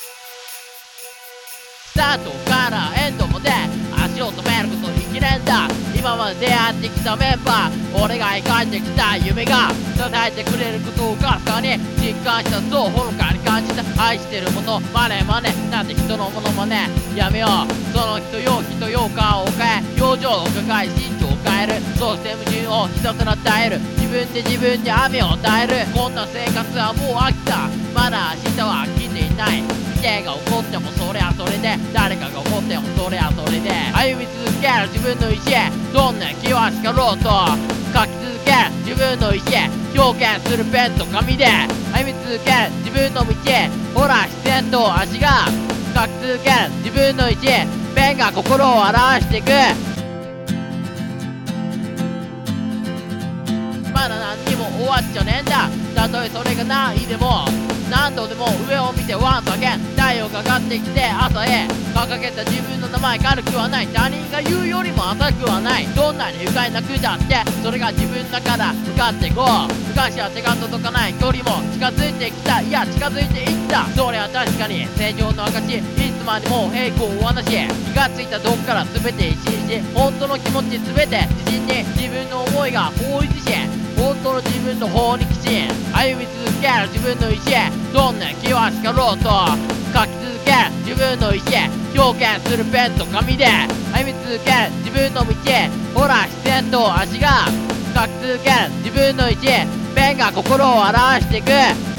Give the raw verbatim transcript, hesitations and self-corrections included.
スタートからエンドまで足を止めることいけねえんだ。今まで出会ってきたメンバー、俺が描いてきた夢が支えてくれることをかすかに実感した。そうほのかに感じた。愛してるものマネマネなんて人のものまねやめよう。その人よ人よ顔を変え表情を抱え身長を変える。そして矛盾をひたすら耐える。自分で自分に雨を与える。こんな生活はもう飽きた。まだ明日は来ていない。事件が起こってもそれはそれで、誰かが起こってもそれはそれで、歩み続ける自分の意志、どんな気はしかろうと書き続ける自分の意志、表現するペンと紙で歩み続ける自分の道。ほら視線と足が書き続ける自分の意志、ペンが心を表していく。まだ何にも終わっちゃねえんだ。たとえそれがないでも何度でも上を見てワンサゲン。太陽が上がってきて朝へ掲げた自分の名前軽くはない。他人が言うよりも浅くはない。どんなに不快な句だってそれが自分だから向かっていこう。昔は手が届かない距離も近づいてきた。いや近づいていった。それは確かに成長の証。いつまでも平行お話。気がついたどこから全て一心し、本当の気持ち全て自信に自分の思いが方位自身、本当の自分の方に寄進。歩み続ける自分の意志、どんな気はしかろうと書き続ける自分の意志、表現するペンと紙で歩み続ける自分の道。ほら視線と足が書き続ける自分の意志、ペンが心を表していく。